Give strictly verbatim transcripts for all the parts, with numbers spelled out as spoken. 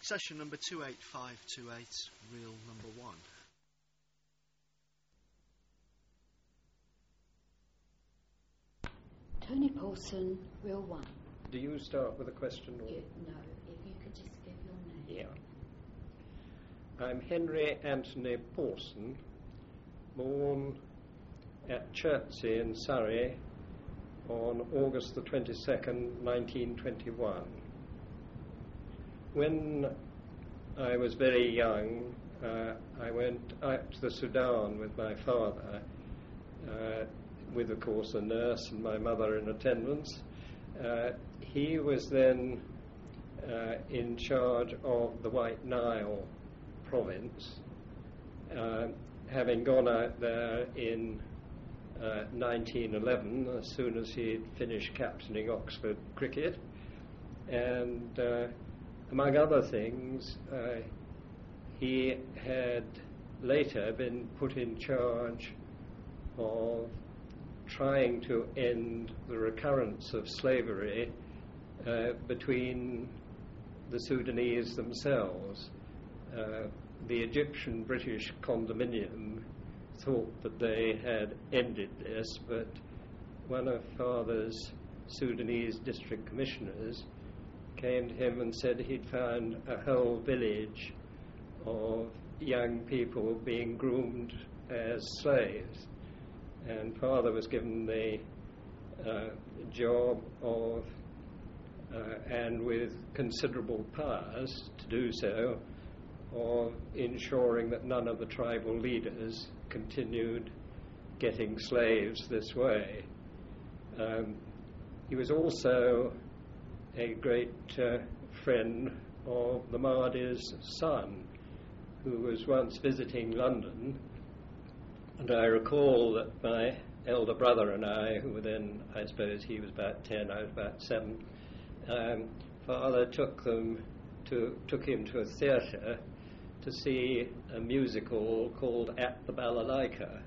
Session number two eight five two eight, reel number one. Tony Paulson, reel one. Do you start with a question? Or? You, no, if you could just give your name. Yeah. I'm Henry Anthony Paulson, born at Chertsey in Surrey on August the twenty-second, nineteen twenty-one. When I was very young, uh, I went out to the Sudan with my father, uh, with, of course, a nurse and my mother in attendance. Uh, he was then uh, in charge of the White Nile province, uh, having gone out there in uh, nineteen eleven, as soon as he'd finished captaining Oxford cricket. And uh, among other things, uh, he had later been put in charge of trying to end the recurrence of slavery uh, between the Sudanese themselves. Uh, the Egyptian-British condominium thought that they had ended this, but one of Father's Sudanese district commissioners came to him and said he'd found a whole village of young people being groomed as slaves. And Father was given the uh, job of, uh, and with considerable powers to do so, of ensuring that none of the tribal leaders continued getting slaves this way. Um, he was also a great uh, friend of the Mahdi's son, who was once visiting London. And I recall that my elder brother and I, who were then, I suppose he was about ten, I was about seven, um, Father took them to took him to a theatre to see a musical called At the Balalaika.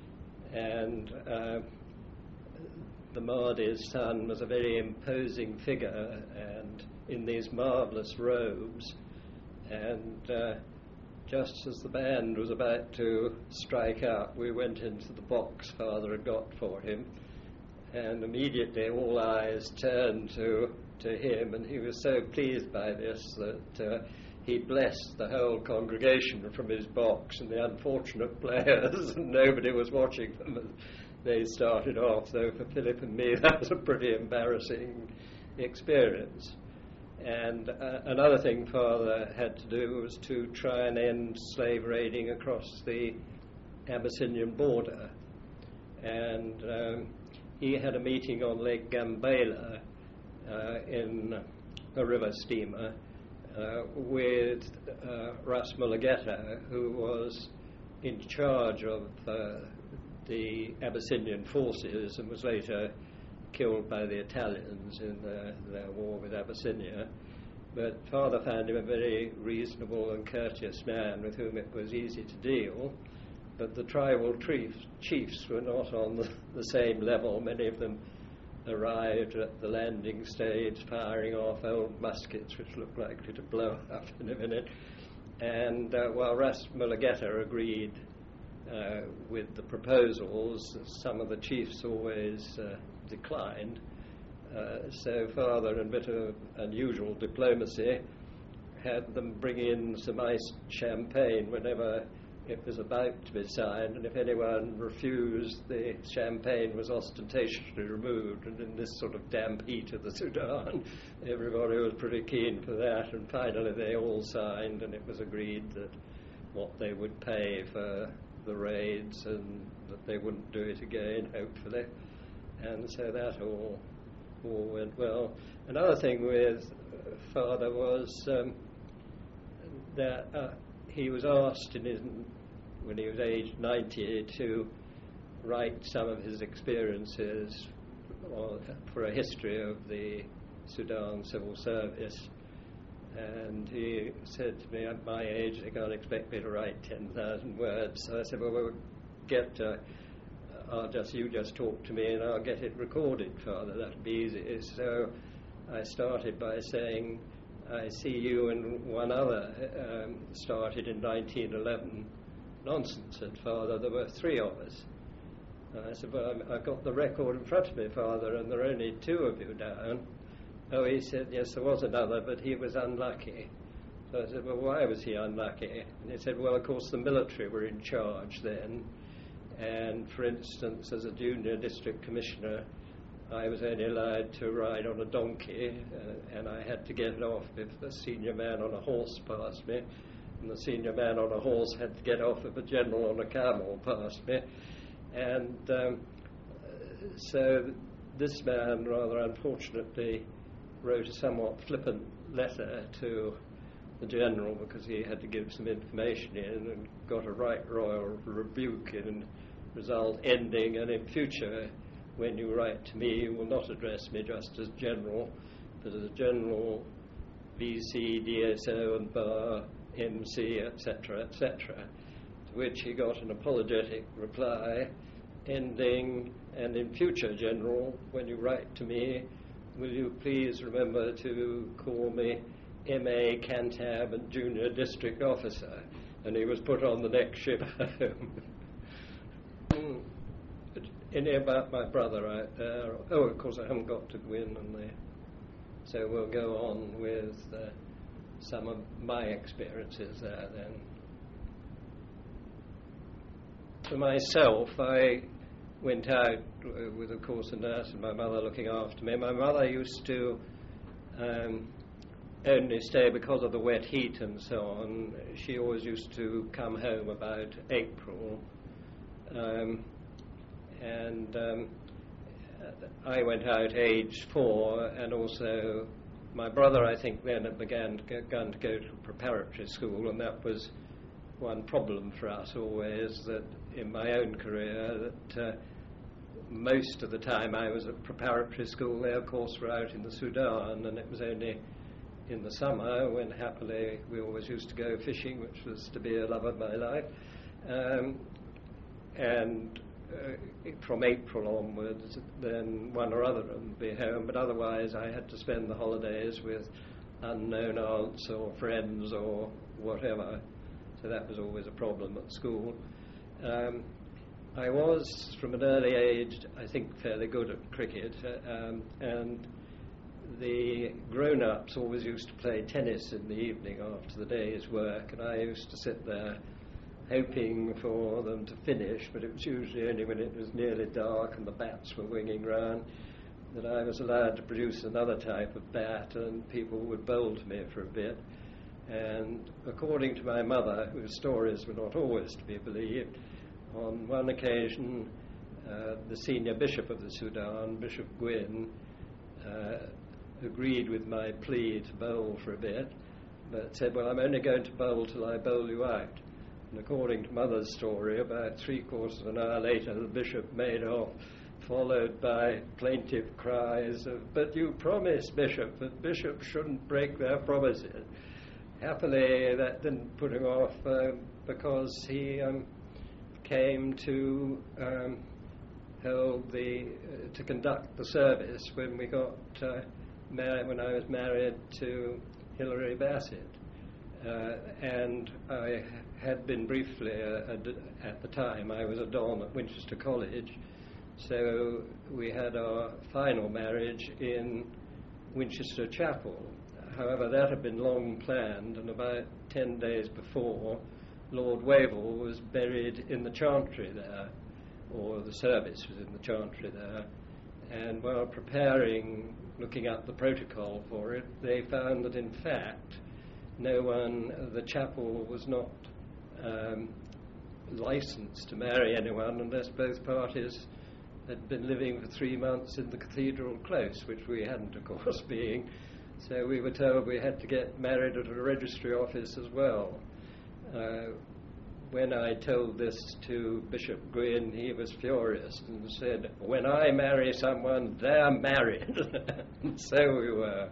And uh, the Mahdi's son was a very imposing figure and in these marvellous robes. And uh, just as the band was about to strike up, we went into the box Father had got for him, and immediately all eyes turned to, to him, and he was so pleased by this that uh, he blessed the whole congregation from his box and the unfortunate players, and nobody was watching them as they started off. So for Philip and me, that was a pretty embarrassing experience. And uh, another thing Father had to do was to try and end slave raiding across the Abyssinian border. And um, he had a meeting on Lake Gambela uh, in a river steamer uh, with uh, Ras Mulugeta, who was in charge of uh, the Abyssinian forces and was later killed by the Italians in the, their war with Abyssinia. But Father found him a very reasonable and courteous man with whom it was easy to deal. But the tribal chiefs, chiefs were not on the, the same level. Many of them arrived at the landing stage firing off old muskets which looked likely to blow up in a minute. And uh, while Ras Mulugeta agreed uh, with the proposals, some of the chiefs always uh, declined. Uh, so Father, in a bit of unusual diplomacy, had them bring in some iced champagne whenever it was about to be signed, and if anyone refused, the champagne was ostentatiously removed. And in this sort of damp heat of the Sudan, everybody was pretty keen for that, and finally they all signed, and it was agreed that what they would pay for the raids and that they wouldn't do it again, hopefully. And so that all, all went well. Another thing with uh, Father was um, that uh, he was asked in his, when he was aged ninety to write some of his experiences or, for a history of the Sudan Civil Service. And he said to me, at my age, they can't expect me to write ten thousand words. So I said, well, we'll get... Uh, I'll just, you just talk to me and I'll get it recorded, Father, that'll be easy. So I started by saying, I see you and one other um, started in nineteen eleven. Nonsense, said Father, there were three of us. And I said, well, I've got the record in front of me, Father, and there are only two of you down. Oh, he said, yes, there was another, but he was unlucky. So I said, well, why was he unlucky? And he said, well, of course, the military were in charge then. And, for instance, as a junior district commissioner, I was only allowed to ride on a donkey, uh, and I had to get off if the senior man on a horse passed me, and the senior man on a horse had to get off if a general on a camel passed me. And um, so this man, rather unfortunately, wrote a somewhat flippant letter to the general because he had to give some information in, and got a right royal rebuke in result ending, and in future, when you write to me, you will not address me just as general, but as general, V C, D S O, and bar, M C, et cetera, et cetera. To which he got an apologetic reply, ending, and in future, general, when you write to me, will you please remember to call me M A Cantab and Junior District Officer? And he was put on the next ship home. mm. Any about my brother out there? Oh, of course, I haven't got to Gwyn, and the, so we'll go on with uh, some of my experiences there then. For myself, I went out uh, with, of course, a nurse and my mother looking after me. My mother used to um, only stay because of the wet heat and so on. She always used to come home about April. Um, and um, I went out aged four, and also my brother, I think, then had began to go, begun to go to preparatory school, and that was one problem for us always, that in my own career, that uh, most of the time I was at preparatory school, they of course were out in the Sudan, and it was only in the summer when happily we always used to go fishing, which was to be a love of my life. Um, and uh, from April onwards, then one or other would be home, but otherwise I had to spend the holidays with unknown aunts or friends or whatever. So that was always a problem at school. Um, I was, from an early age, I think, fairly good at cricket, uh, um, and the grown-ups always used to play tennis in the evening after the day's work, and I used to sit there hoping for them to finish, but it was usually only when it was nearly dark and the bats were winging round that I was allowed to produce another type of bat, and people would bowl to me for a bit. And according to my mother, whose stories were not always to be believed, on one occasion uh, the senior bishop of the Sudan, Bishop Gwyn, uh, agreed with my plea to bowl for a bit, but said, well, I'm only going to bowl till I bowl you out. And according to Mother's story, about three quarters of an hour later, the bishop made off, followed by plaintive cries of, but you promised, Bishop, that bishops shouldn't break their promises. Happily, that didn't put him off uh, because he um, came to um, hold the uh, to conduct the service when we got uh, married. When I was married to Hilary Bassett, uh, and I had been briefly uh, a, at the time I was a don at Winchester College, so we had our final marriage in Winchester Chapel. However, that had been long planned, and about ten days before, Lord Wavell was buried in the chantry there, or the service was in the chantry there, and while preparing, looking up the protocol for it, they found that in fact no one, the chapel was not um, licensed to marry anyone unless both parties had been living for three months in the cathedral close, which we hadn't, of course, being. So we were told we had to get married at a registry office as well. Uh, when I told this to Bishop Gwyn, he was furious and said, when I marry someone, they're married. And so we were.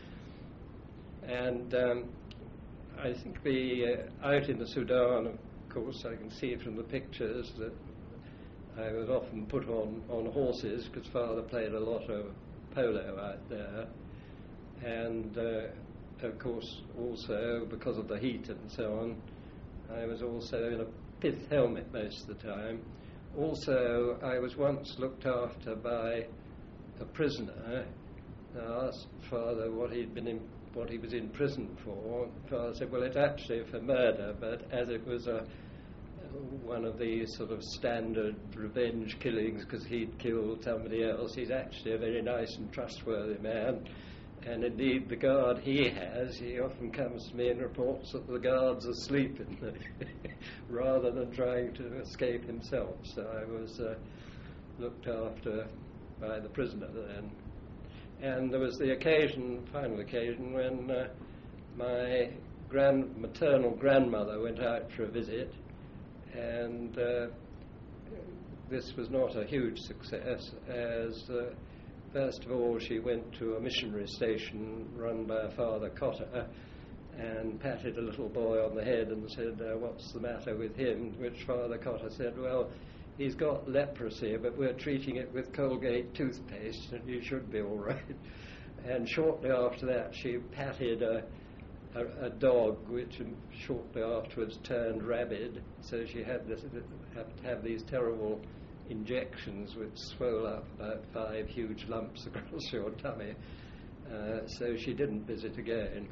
And um, I think the uh, out in the Sudan, of course, I can see from the pictures that I was often put on, on horses because Father played a lot of polo out there. And uh, of course, also because of the heat and so on, I was also in a pith helmet most of the time. Also, I was once looked after by a prisoner. I asked Father what he'd been in, what he was in prison for. Father said, "Well, it's actually for murder, but as it was a one of these sort of standard revenge killings because he'd killed somebody else, he's actually a very nice and trustworthy man. And indeed, the guard he has, he often comes to me and reports that the guard's asleep in the rather than trying to escape himself." So I was uh, looked after by the prisoner then. And there was the occasion, final occasion, when uh, my grand, maternal grandmother went out for a visit, and uh, this was not a huge success, as uh, first of all she went to a missionary station run by Father Cotter and patted a little boy on the head and said, uh, "What's the matter with him?" To which Father Cotter said, "Well, he's got leprosy, but we're treating it with Colgate toothpaste and he should be all right." And shortly after that she patted a A, a dog which shortly afterwards turned rabid, so she had this, had to have these terrible injections which swell up about five huge lumps across your tummy, uh, so she didn't visit again.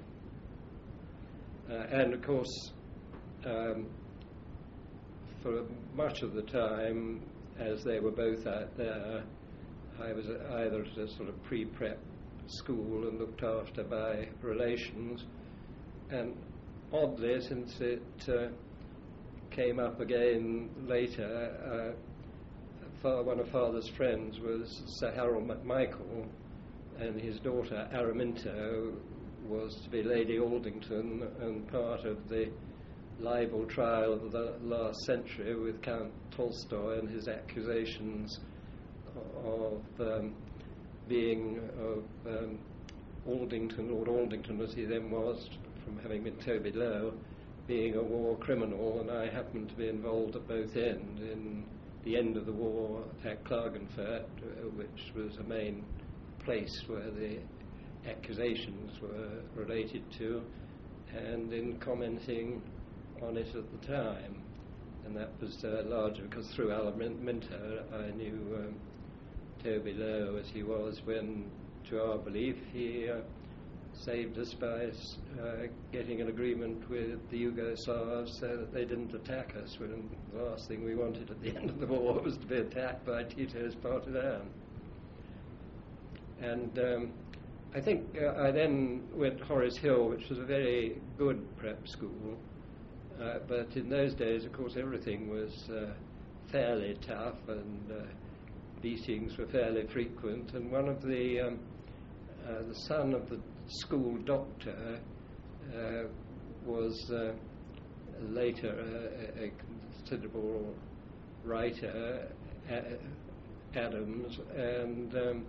Uh, and of course, um, for much of the time, as they were both out there, I was either at a sort of pre-prep school and looked after by relations. And oddly, since it uh, came up again later, uh, one of Father's friends was Sir Harold MacMichael, and his daughter Araminta was to be Lady Aldington and part of the libel trial of the last century with Count Tolstoy and his accusations of um, being of um, Aldington, Lord Aldington as he then was, from having been Toby Lowe, being a war criminal, and I happened to be involved at both ends in the end of the war at Klagenfurt, uh, which was a main place where the accusations were related to, and in commenting on it at the time. And that was uh, largely because through Araminta I knew um, Toby Lowe as he was when, to our belief, he uh, saved us by uh, getting an agreement with the Yugoslavs so that they didn't attack us, when the last thing we wanted at the end of the war was to be attacked by Tito's partisan. And um, I think uh, I then went to Horace Hill, which was a very good prep school, uh, but in those days, of course, everything was uh, fairly tough, and uh, beatings were fairly frequent, and one of the um, uh, the son of the school doctor uh, was uh, later a, a considerable writer, a- Adams, and um,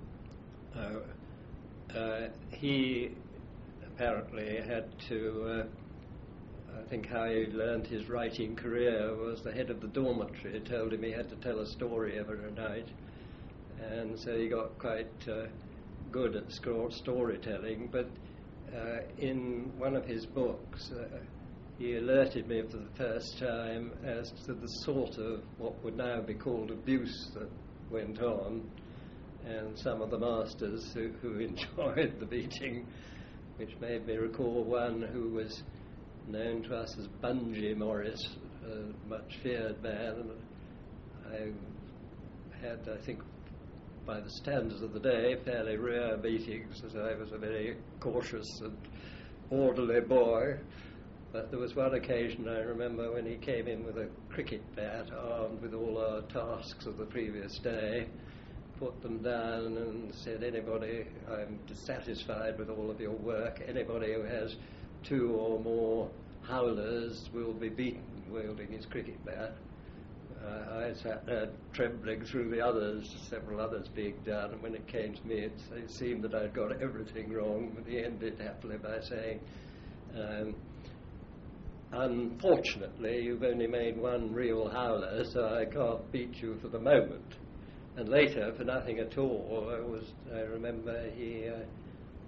uh, uh, he apparently had to, uh, I think how he learned his writing career was the head of the dormitory told him he had to tell a story every night, and so he got quite uh, good at storytelling, but uh, in one of his books uh, he alerted me for the first time as to the sort of what would now be called abuse that went on, and some of the masters who, who enjoyed the beating, which made me recall one who was known to us as Bungie Morris, a much feared man. I had, I think, by the standards of the day, fairly rare beatings, as I was a very cautious and orderly boy. But there was one occasion I remember when he came in with a cricket bat, armed with all our tasks of the previous day, put them down and said, "Anybody, I'm dissatisfied with all of your work, anybody who has two or more howlers will be beaten," wielding his cricket bat. Uh, I sat there trembling through the others, several others being done, and when it came to me, it, it seemed that I'd got everything wrong, but he ended happily by saying, um, "Unfortunately, you've only made one real howler, so I can't beat you for the moment." And later, for nothing at all, I was, I remember he uh,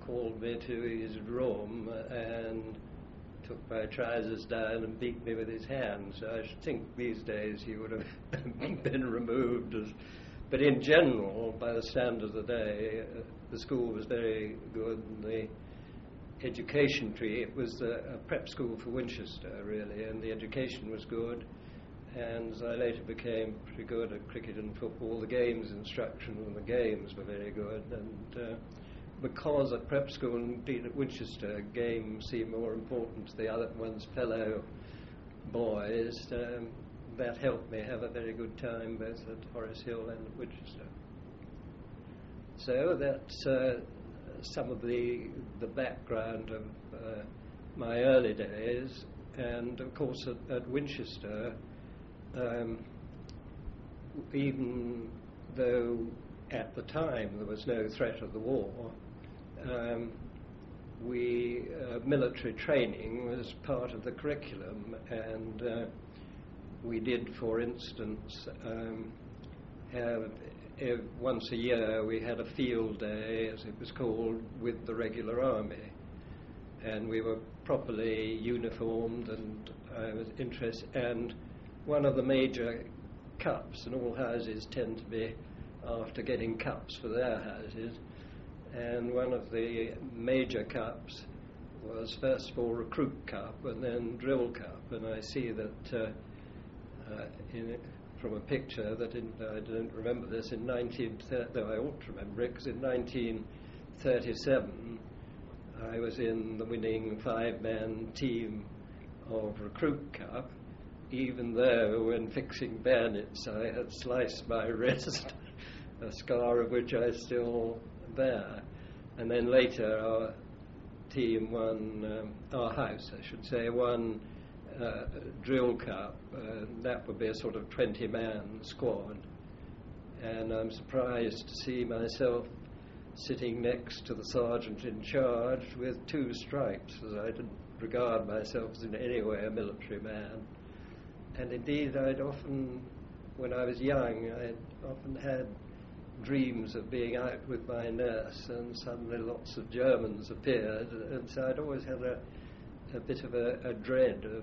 called me to his room and took my trousers down and beat me with his hands. So I should think these days he would have been removed. As, but in general, by the standard of the day, uh, the school was very good. And the education tree, it was a, a prep school for Winchester, really, and the education was good. And as I later became pretty good at cricket and football, the games instruction and the games were very good. And uh, because at prep school and indeed at Winchester, games seemed more important to the other one's fellow boys, um, that helped me have a very good time both at Horace Hill and at Winchester. So that's uh, some of the the background of uh, my early days. And of course at, at Winchester, Um, even though at the time there was no threat of the war, um, we uh, military training was part of the curriculum, and uh, we did, for instance, um, have uh, once a year we had a field day, as it was called, with the regular army, and we were properly uniformed, and I was interested. And one of the major cups, and all houses tend to be after getting cups for their houses, and one of the major cups was first of all Recruit Cup and then Drill Cup. And I see that uh, uh, in, from a picture that in, I don't remember this, in nineteen thirty, though I ought to remember it, because in nineteen thirty-seven I was in the winning five-man team of Recruit Cup, even though when fixing bayonets I had sliced my wrist, a scar of which I still bear. And then later our team won, um, our house I should say, won uh, Drill Cup. Uh, that would be a sort of twenty-man squad. And I'm surprised to see myself sitting next to the sergeant in charge with two stripes, as I didn't regard myself as in any way a military man. And indeed, I'd often, when I was young, I'd often had dreams of being out with my nurse, and suddenly lots of Germans appeared, and so I'd always had a, a bit of a, a dread of,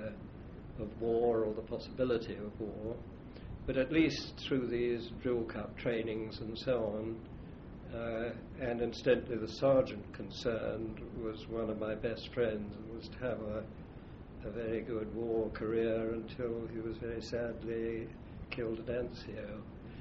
uh, of war or the possibility of war. But at least through these drill cup trainings and so on, uh, and incidentally the sergeant concerned was one of my best friends and was to have a a very good war career until he was very sadly killed at Anzio.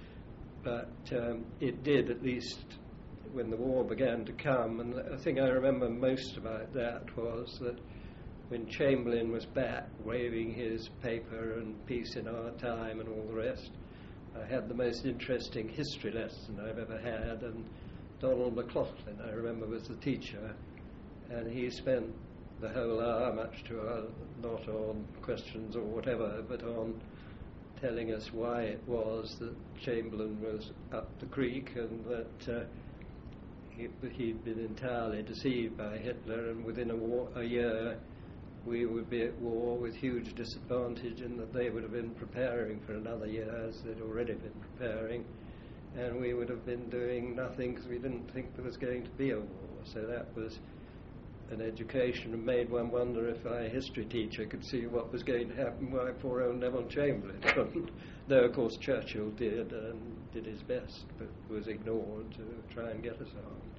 But um, it did, at least when the war began to come, and the thing I remember most about that was that when Chamberlain was back waving his paper and peace in our time and all the rest, I had the most interesting history lesson I've ever had, and Donald McLaughlin, I remember, was the teacher, and he spent the whole hour, much to our, not on questions or whatever, but on telling us why it was that Chamberlain was up the creek, and that uh, he, he'd been entirely deceived by Hitler, and within a, war, a year we would be at war with huge disadvantage, and that they would have been preparing for another year, as they'd already been preparing, and we would have been doing nothing because we didn't think there was going to be a war. So that was an education, and made one wonder if a history teacher could see what was going to happen, why poor old Neville Chamberlain couldn't. Though, of course, Churchill did, and did his best, but was ignored to try and get us armed.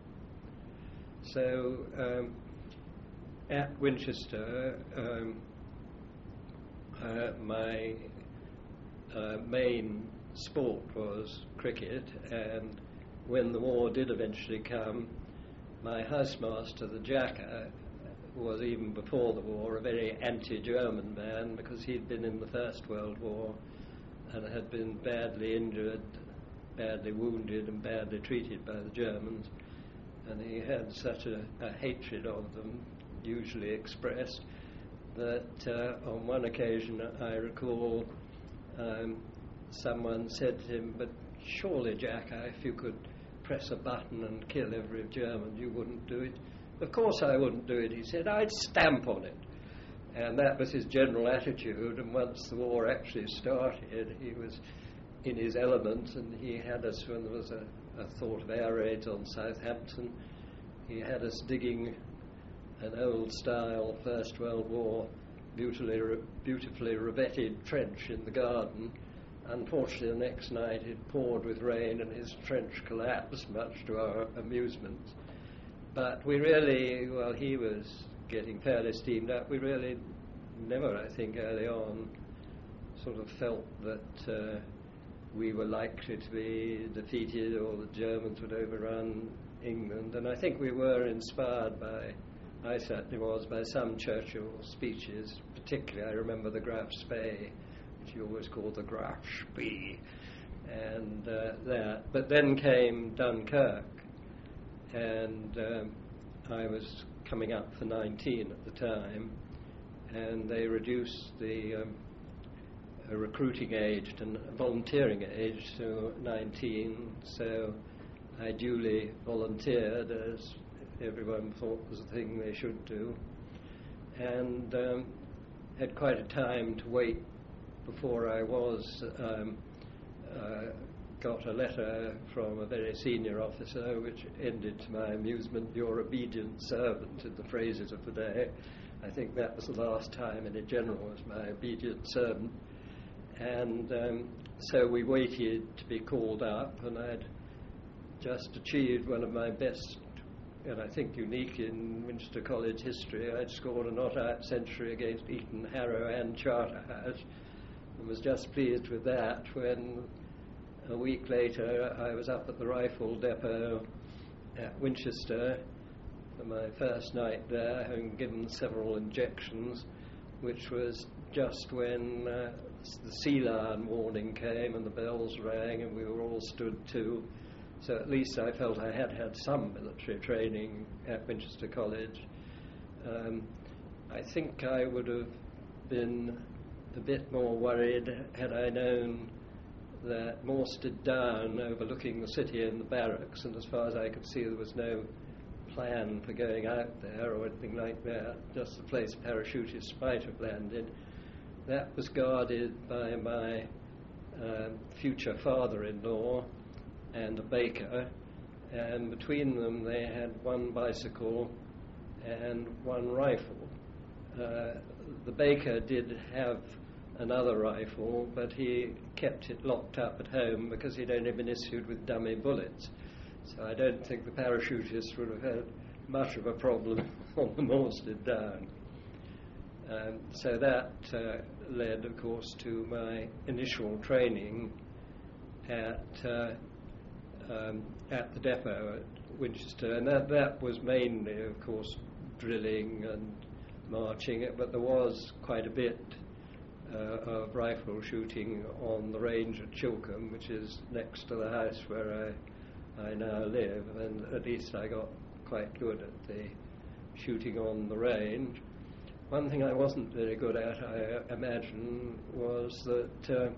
So, um, at Winchester, um, uh, my uh, main sport was cricket, and when the war did eventually come, my housemaster, the Jacker, was, even before the war, a very anti-German man, because he'd been in the First World War and had been badly injured, badly wounded and badly treated by the Germans, and he had such a, a hatred of them, usually expressed, that uh, on one occasion I recall um, someone said to him, "But surely, Jacker, if you could press a button and kill every German, you wouldn't do it." "Of course I wouldn't do it," he said. "I'd stamp on it." And that was his general attitude, and once the war actually started, he was in his element, and he had us when there was a, a thought of air raids on Southampton. he had us digging an old-style First World War beautifully, beautifully revetted trench in the garden. Unfortunately, the next night it poured with rain and his trench collapsed, much to our amusement. But we really, well, he was getting fairly steamed up. We really never, I think, early on, sort of felt that uh, we were likely to be defeated or the Germans would overrun England. And I think we were inspired by, I certainly was, by some Churchill speeches. Particularly, I remember the Graf Spee, which he always called the Graf Spee, and uh, that. But then came Dunkirk, and um, I was coming up for nineteen at the time, and they reduced the um, recruiting age and volunteering age to nineteen, so I duly volunteered, as everyone thought was the thing they should do, and um, had quite a time to wait before I was um, uh, got a letter from a very senior officer which ended, to my amusement, "Your obedient servant," in the phrases of the day. I think that was the last time any general was my obedient servant. And um, so we waited to be called up, and I'd just achieved one of my best, and I think unique in Winchester College history. I'd scored a not-out century against Eton, Harrow and Charterhouse, and was just pleased with that when a week later I was up at the rifle depot at Winchester for my first night there, having given several injections, which was just when uh, the sea lion warning came and the bells rang and we were all stood to. So at least I felt I had had some military training at Winchester College. Um, I think I would have been a bit more worried had I known that Morsted Down, overlooking the city and the barracks, and as far as I could see there was no plan for going out there or anything like that, just the place parachutists might have landed. That was guarded by my um, future father-in-law and a baker, and between them they had one bicycle and one rifle. Uh, the baker did have another rifle, but he kept it locked up at home because he'd only been issued with dummy bullets. So I don't think the parachutists would have had much of a problem on the Morsted Down. Um, so that uh, led, of course, to my initial training at uh, um, at the depot at Winchester, and that, that was mainly, of course, drilling and marching, but there was quite a bit uh, of rifle shooting on the range at Chilcombe, which is next to the house where I, I now live, and at least I got quite good at the shooting on the range. One thing I wasn't very good at, I imagine, was that uh,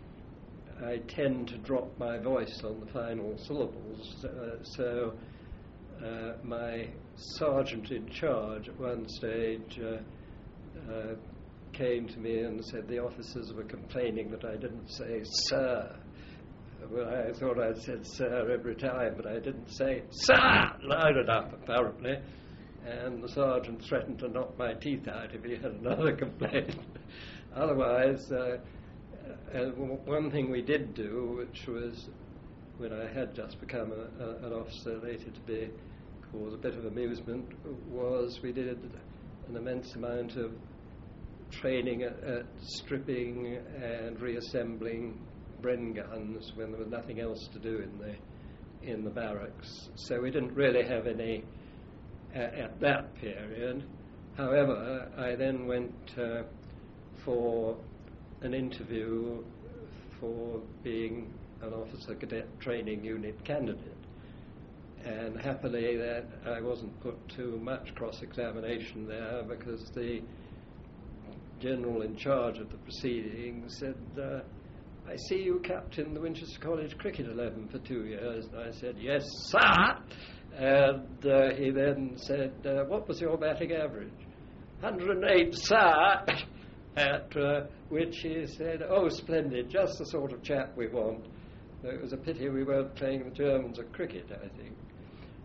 I tend to drop my voice on the final syllables. Uh, so uh, my sergeant in charge at one stage uh, uh, came to me and said the officers were complaining that I didn't say "sir." Well, I thought I'd said "sir" every time, but I didn't say "sir" loud enough, apparently. And the sergeant threatened to knock my teeth out if he had another complaint. Otherwise, uh, uh, one thing we did do, which was when I had just become a, a, an officer, later to be cause a bit of amusement, was we did an immense amount of training at, at stripping and reassembling Bren guns when there was nothing else to do in the in the barracks. So we didn't really have any uh, at that period. However, I then went uh, for an interview for being an officer cadet training unit candidate, and happily that I wasn't put to much cross-examination there, because the general in charge of the proceedings said, uh, I see you captained the Winchester College cricket eleven for two years. And I said, yes, sir. And uh, he then said, uh, what was your batting average? one hundred eight, sir. At uh, which he said, oh, splendid, just the sort of chap we want. It was a pity we weren't playing the Germans at cricket, I think.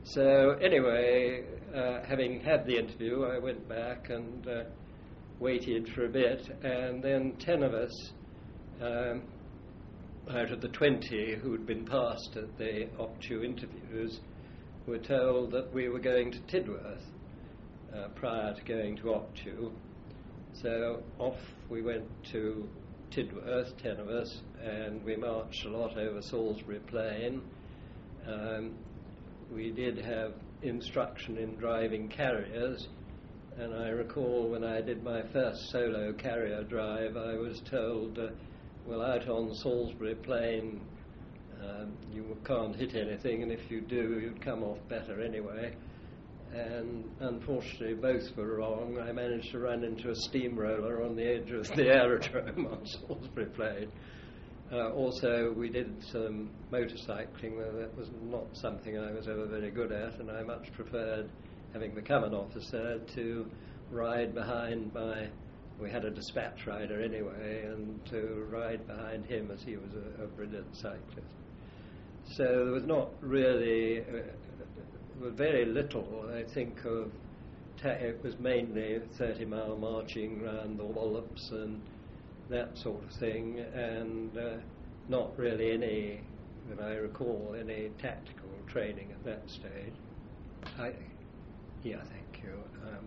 So anyway, uh, having had the interview, I went back and uh, waited for a bit, and then ten of us um, out of the twenty who'd been passed at the O C T U interviews were told that we were going to Tidworth uh, prior to going to O C T U. So off we went to Tidworth, ten of us, and we marched a lot over Salisbury Plain. Um, we did have instruction in driving carriers, and I recall when I did my first solo carrier drive, I was told, uh, well, out on Salisbury Plain, um, you can't hit anything, and if you do, you'd come off better anyway. And unfortunately, both were wrong. I managed to run into a steamroller on the edge of the aerodrome on Salisbury Plain. Uh, also, we did some motorcycling, though that was not something I was ever very good at, and I much preferred, having become an officer, to ride behind my, we had a dispatch rider anyway, and to ride behind him as he was a, a brilliant cyclist. So there was not really, uh, very little, I think, of, ta- it was mainly thirty mile marching round the Wallops and that sort of thing, and uh, not really any, that I recall, any tactical training at that stage. I, yeah, thank you. Um,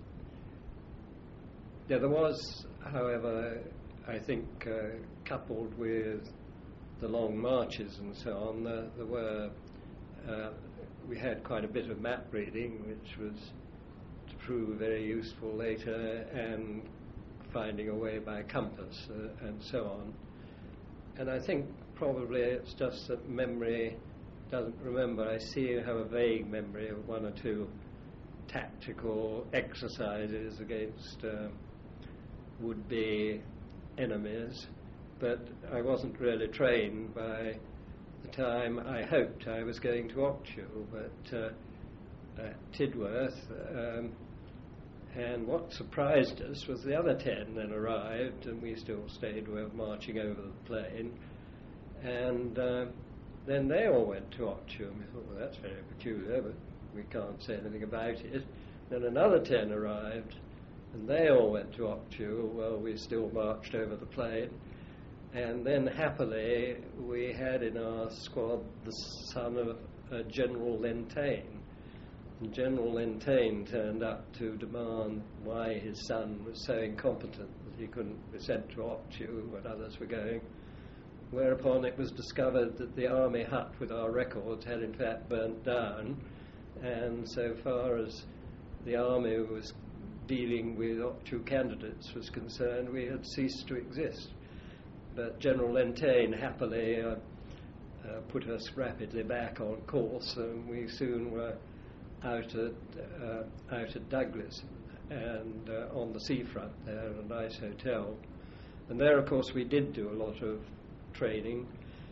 yeah, there was, however, I think, uh, coupled with the long marches and so on, uh, there were, uh, we had quite a bit of map reading, which was to prove very useful later, and finding a way by compass uh, and so on. And I think probably it's just that memory doesn't remember. I see you have a vague memory of one or two tactical exercises against uh, would-be enemies, but I wasn't really trained by the time I hoped I was going to O C T U, but uh, at Tidworth, um, and what surprised us was the other ten then arrived, and we still stayed we were marching over the plain, and uh, then they all went to O C T U, and we thought, well, that's very peculiar, but we can't say anything about it. Then another ten arrived, and they all went to O C T U, well, we still marched over the plain, and then happily we had in our squad the son of uh, General Lentaigne. And General Lentaigne turned up to demand why his son was so incompetent that he couldn't be sent to O C T U when others were going, whereupon it was discovered that the army hut with our records had in fact burnt down, and so far as the army was dealing with O C T U candidates was concerned, we had ceased to exist. But General Lentaigne happily uh, uh, put us rapidly back on course, and we soon were out at uh, out at Douglas and uh, on the seafront there at a nice hotel. And there, of course, we did do a lot of training,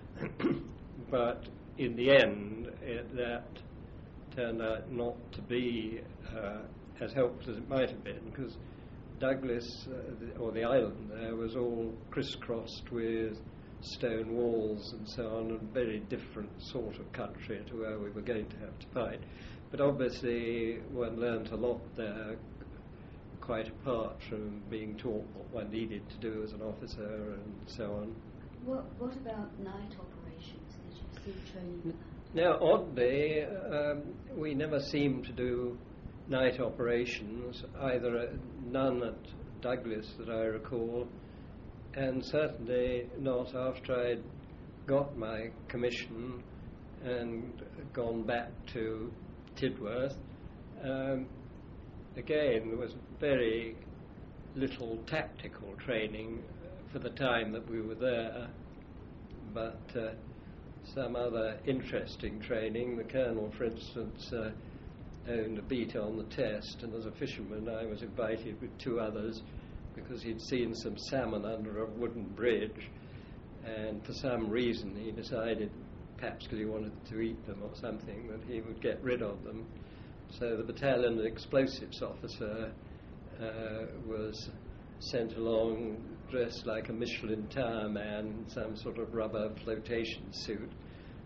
but in the end, it, that turned out not to be uh, as helpful as it might have been, because Douglas, uh, the, or the island there, was all crisscrossed with stone walls and so on, and a very different sort of country to where we were going to have to fight. But obviously one learnt a lot there, quite apart from being taught what one needed to do as an officer and so on. What, what about night operations? Did you receive training for that? Now, oddly, um, we never seemed to do night operations, either at, none at Douglas that I recall, and certainly not after I'd got my commission and gone back to Tidworth. Um, again, there was very little tactical training for the time that we were there, but uh, some other interesting training. The colonel, for instance, uh, owned a beat on the Test, and as a fisherman I was invited with two others because he'd seen some salmon under a wooden bridge, and for some reason he decided, perhaps because he wanted to eat them or something, that he would get rid of them. So the battalion explosives officer uh, was sent along dressed like a Michelin tire man in some sort of rubber flotation suit,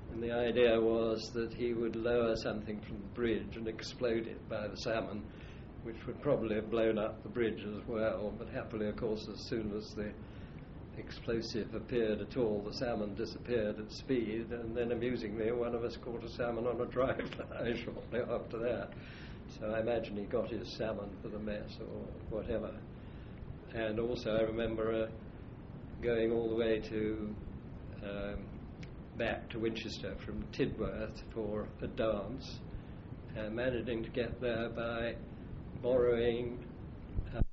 And the idea was that he would lower something from the bridge and explode it by the salmon, which would probably have blown up the bridge as well. But happily, of course, as soon as the explosive appeared at all, the salmon disappeared at speed, and then amusingly one of us caught a salmon on a drive-by shortly after that. So I imagine he got his salmon for the mess or whatever. And also I remember uh, going all the way to um, back to Winchester from Tidworth for a dance, and managing to get there by borrowing uh,